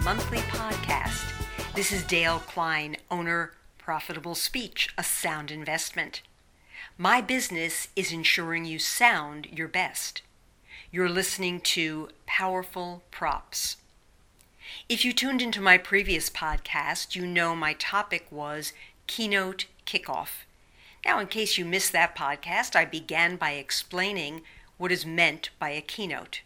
monthly podcast. This is Dale Klein, owner, Profitable Speech, a sound investment. My business is ensuring you sound your best. You're listening to Powerful Props. If you tuned into my previous podcast, you know my topic was Keynote Kickoff. Now, in case you missed that podcast, I began by explaining what is meant by a keynote.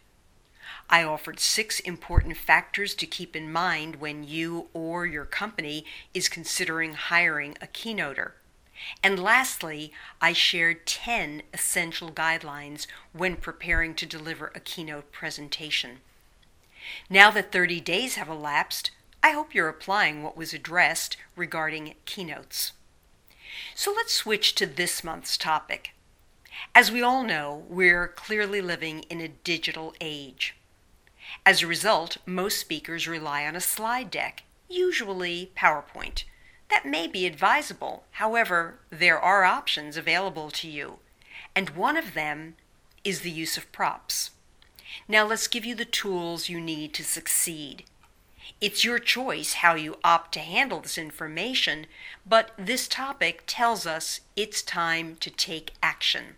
I offered 6 important factors to keep in mind when you or your company is considering hiring a keynoter. And lastly, I shared 10 essential guidelines when preparing to deliver a keynote presentation. Now that 30 days have elapsed, I hope you're applying what was addressed regarding keynotes. So let's switch to this month's topic. As we all know, we're clearly living in a digital age. As a result, most speakers rely on a slide deck, usually PowerPoint. That may be advisable. However, there are options available to you, and one of them is the use of props. Now let's give you the tools you need to succeed. It's your choice how you opt to handle this information, but this topic tells us it's time to take action.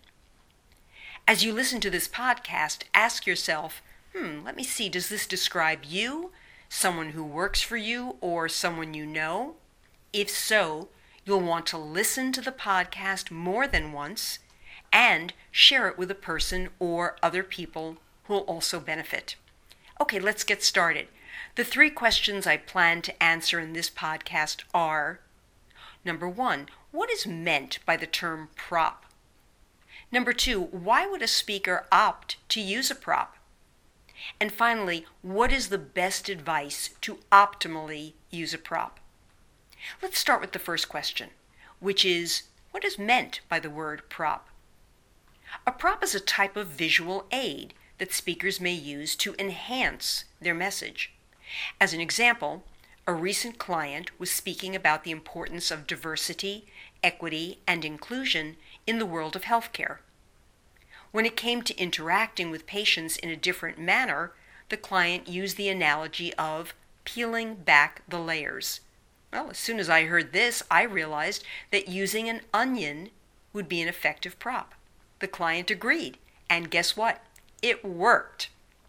As you listen to this podcast, ask yourself, let me see, does this describe you, someone who works for you, or someone you know? If so, you'll want to listen to the podcast more than once and share it with a person or other people who will also benefit. Okay, let's get started. The 3 questions I plan to answer in this podcast are, number 1, what is meant by the term prop? Number 2, why would a speaker opt to use a prop? And finally, what is the best advice to optimally use a prop? Let's start with the first question, which is, what is meant by the word prop? A prop is a type of visual aid that speakers may use to enhance their message. As an example, a recent client was speaking about the importance of diversity, equity, and inclusion in the world of healthcare. When it came to interacting with patients in a different manner, the client used the analogy of peeling back the layers. Well, as soon as I heard this, I realized that using an onion would be an effective prop. The client agreed, and guess what? It worked.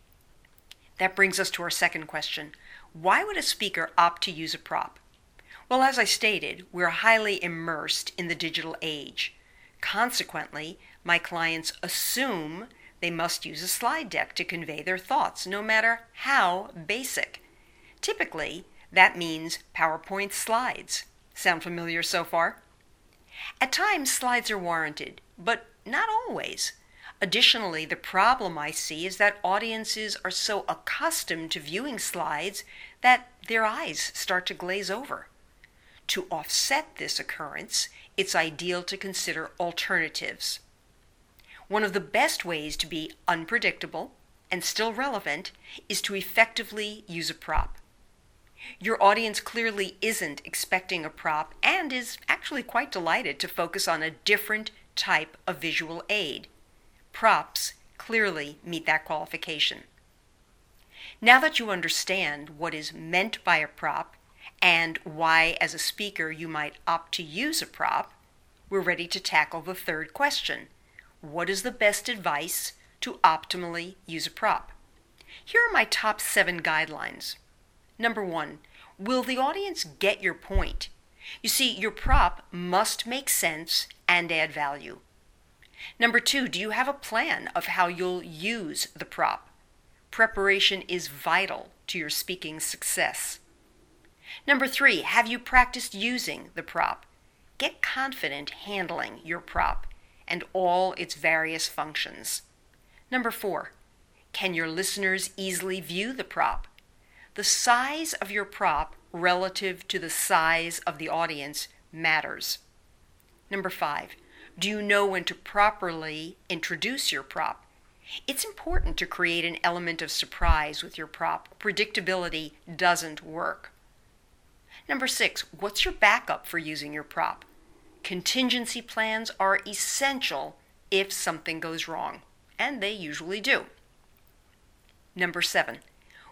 That brings us to our second question. Why would a speaker opt to use a prop? Well, as I stated, we're highly immersed in the digital age. Consequently, my clients assume they must use a slide deck to convey their thoughts, no matter how basic. Typically, that means PowerPoint slides. Sound familiar so far? At times, slides are warranted, but not always. Additionally, the problem I see is that audiences are so accustomed to viewing slides that their eyes start to glaze over. To offset this occurrence, it's ideal to consider alternatives. One of the best ways to be unpredictable and still relevant is to effectively use a prop. Your audience clearly isn't expecting a prop and is actually quite delighted to focus on a different type of visual aid. Props clearly meet that qualification. Now that you understand what is meant by a prop and why, as a speaker, you might opt to use a prop, we're ready to tackle the third question. What is the best advice to optimally use a prop? Here are my top 7 guidelines. Number 1, will the audience get your point? You see, your prop must make sense and add value. Number 2, do you have a plan of how you'll use the prop? Preparation is vital to your speaking success. Number 3, have you practiced using the prop? Get confident handling your prop and all its various functions. Number 4, can your listeners easily view the prop? The size of your prop relative to the size of the audience matters. Number 5, do you know when to properly introduce your prop? It's important to create an element of surprise with your prop. Predictability doesn't work. Number 6, what's your backup for using your prop? Contingency plans are essential if something goes wrong, and they usually do. Number 7,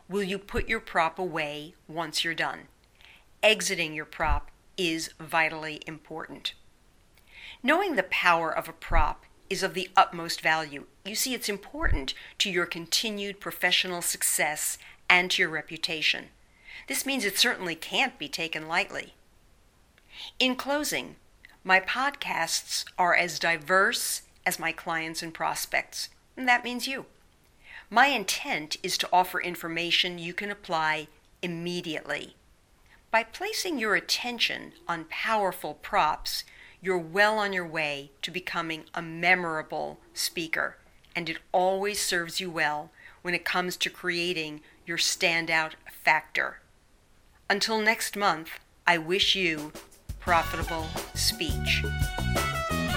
Will you put your prop away once you're done? Exiting your prop is vitally important. Knowing the power of a prop is of the utmost value. You see, it's important to your continued professional success and to your reputation. This means it certainly can't be taken lightly. In closing, my podcasts are as diverse as my clients and prospects, and that means you. My intent is to offer information you can apply immediately. By placing your attention on powerful props, you're well on your way to becoming a memorable speaker, and it always serves you well when it comes to creating your standout factor. Until next month, I wish you profitable speech.